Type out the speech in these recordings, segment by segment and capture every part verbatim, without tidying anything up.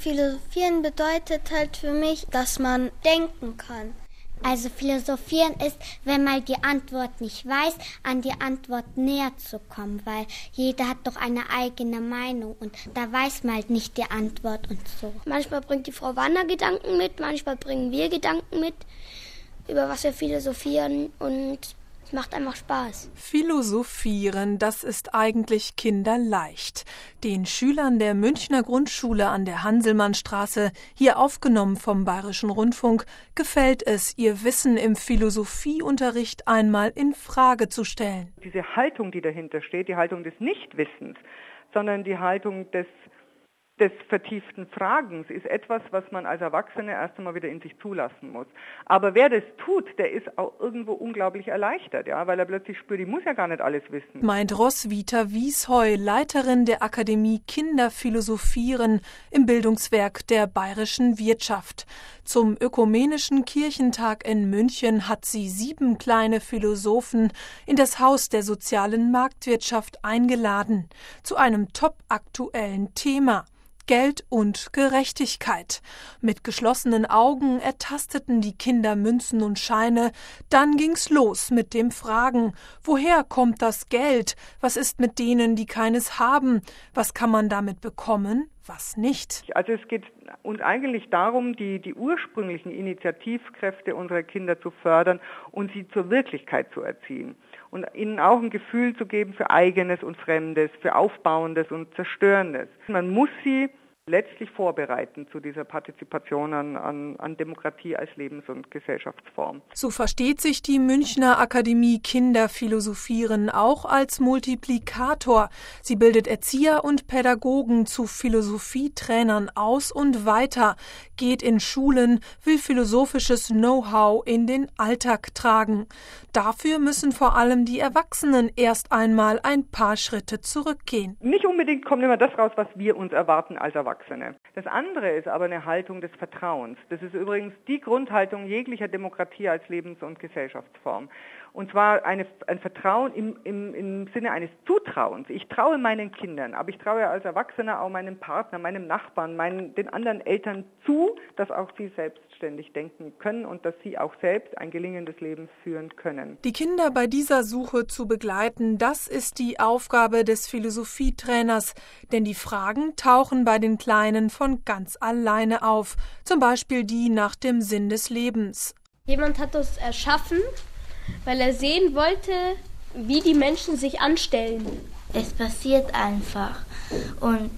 Philosophieren bedeutet halt für mich, dass man denken kann. Also Philosophieren ist, wenn man die Antwort nicht weiß, an die Antwort näher zu kommen, weil jeder hat doch eine eigene Meinung und da weiß man halt nicht die Antwort und so. Manchmal bringt die Frau Wanner Gedanken mit, manchmal bringen wir Gedanken mit, über was wir philosophieren und es macht einfach Spaß. Philosophieren, das ist eigentlich kinderleicht. Den Schülern der Münchner Grundschule an der Hanselmannstraße, hier aufgenommen vom Bayerischen Rundfunk, gefällt es, ihr Wissen im Philosophieunterricht einmal in Frage zu stellen. Diese Haltung, die dahinter steht, die Haltung des Nichtwissens, sondern die Haltung des des vertieften Fragens ist etwas, was man als Erwachsene erst einmal wieder in sich zulassen muss. Aber wer das tut, der ist auch irgendwo unglaublich erleichtert, ja, weil er plötzlich spürt, ich muss ja gar nicht alles wissen. Meint Roswitha Wiesheu, Leiterin der Akademie Kinderphilosophieren im Bildungswerk der Bayerischen Wirtschaft. Zum Ökumenischen Kirchentag in München hat sie sieben kleine Philosophen in das Haus der sozialen Marktwirtschaft eingeladen, zu einem topaktuellen Thema: Geld und Gerechtigkeit. Mit geschlossenen Augen ertasteten die Kinder Münzen und Scheine. Dann ging's los mit dem Fragen: Woher kommt das Geld? Was ist mit denen, die keines haben? Was kann man damit bekommen? Was nicht? Also es geht uns eigentlich darum, die, die ursprünglichen Initiativkräfte unserer Kinder zu fördern und sie zur Wirklichkeit zu erziehen. Und ihnen auch ein Gefühl zu geben für Eigenes und Fremdes, für Aufbauendes und Zerstörendes. Man muss sie letztlich vorbereiten zu dieser Partizipation an, an, an Demokratie als Lebens- und Gesellschaftsform. So versteht sich die Münchner Akademie Kinderphilosophieren auch als Multiplikator. Sie bildet Erzieher und Pädagogen zu Philosophietrainern aus und weiter, geht in Schulen, will philosophisches Know-how in den Alltag tragen. Dafür müssen vor allem die Erwachsenen erst einmal ein paar Schritte zurückgehen. Nicht unbedingt kommt immer das raus, was wir uns erwarten als Erwachsene. Das andere ist aber eine Haltung des Vertrauens. Das ist übrigens die Grundhaltung jeglicher Demokratie als Lebens- und Gesellschaftsform. Und zwar eine, ein Vertrauen im, im, im Sinne eines Zutrauens. Ich traue meinen Kindern, aber ich traue als Erwachsener auch meinem Partner, meinem Nachbarn, meinen, den anderen Eltern zu, dass auch sie selbstständig denken können und dass sie auch selbst ein gelingendes Leben führen können. Die Kinder bei dieser Suche zu begleiten, das ist die Aufgabe des Philosophietrainers. Denn die Fragen tauchen bei den Kleinen von ganz alleine auf. Zum Beispiel die nach dem Sinn des Lebens. Jemand hat uns erschaffen, weil er sehen wollte, wie die Menschen sich anstellen. Es passiert einfach. Und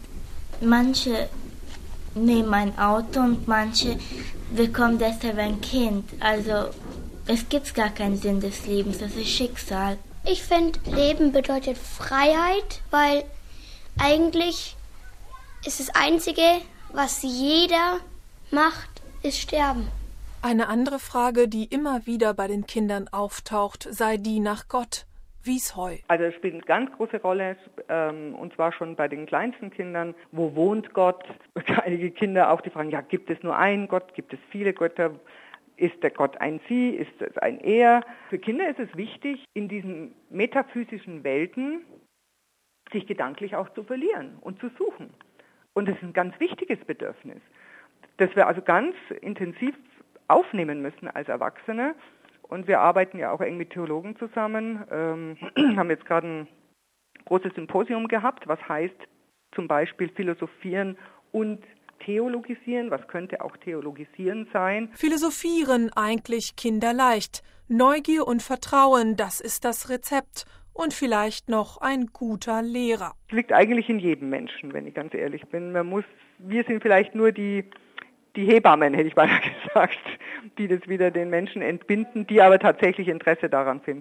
manche nehmen ein Auto und manche bekommen deshalb ein Kind. Also es gibt gar keinen Sinn des Lebens, das ist Schicksal. Ich finde, Leben bedeutet Freiheit, weil eigentlich ist das Einzige, was jeder macht, ist sterben. Eine andere Frage, die immer wieder bei den Kindern auftaucht, sei die nach Gott. Wiesheu. Also es spielt eine ganz große Rolle, ähm, und zwar schon bei den kleinsten Kindern. Wo wohnt Gott? Einige Kinder auch, die fragen, ja, gibt es nur einen Gott? Gibt es viele Götter? Ist der Gott ein Sie? Ist es ein Er? Für Kinder ist es wichtig, in diesen metaphysischen Welten sich gedanklich auch zu verlieren und zu suchen. Und das ist ein ganz wichtiges Bedürfnis, das wir also ganz intensiv aufnehmen müssen als Erwachsene. Und wir arbeiten ja auch eng mit Theologen zusammen, ähm, haben jetzt gerade ein großes Symposium gehabt, was heißt zum Beispiel Philosophieren und Theologisieren. Was könnte auch Theologisieren sein? Philosophieren eigentlich kinderleicht. Neugier und Vertrauen, das ist das Rezept. Und vielleicht noch ein guter Lehrer. Das liegt eigentlich in jedem Menschen, wenn ich ganz ehrlich bin. Man muss, wir sind vielleicht nur die Die Hebammen, hätte ich beinahe gesagt, die das wieder den Menschen entbinden, die aber tatsächlich Interesse daran finden.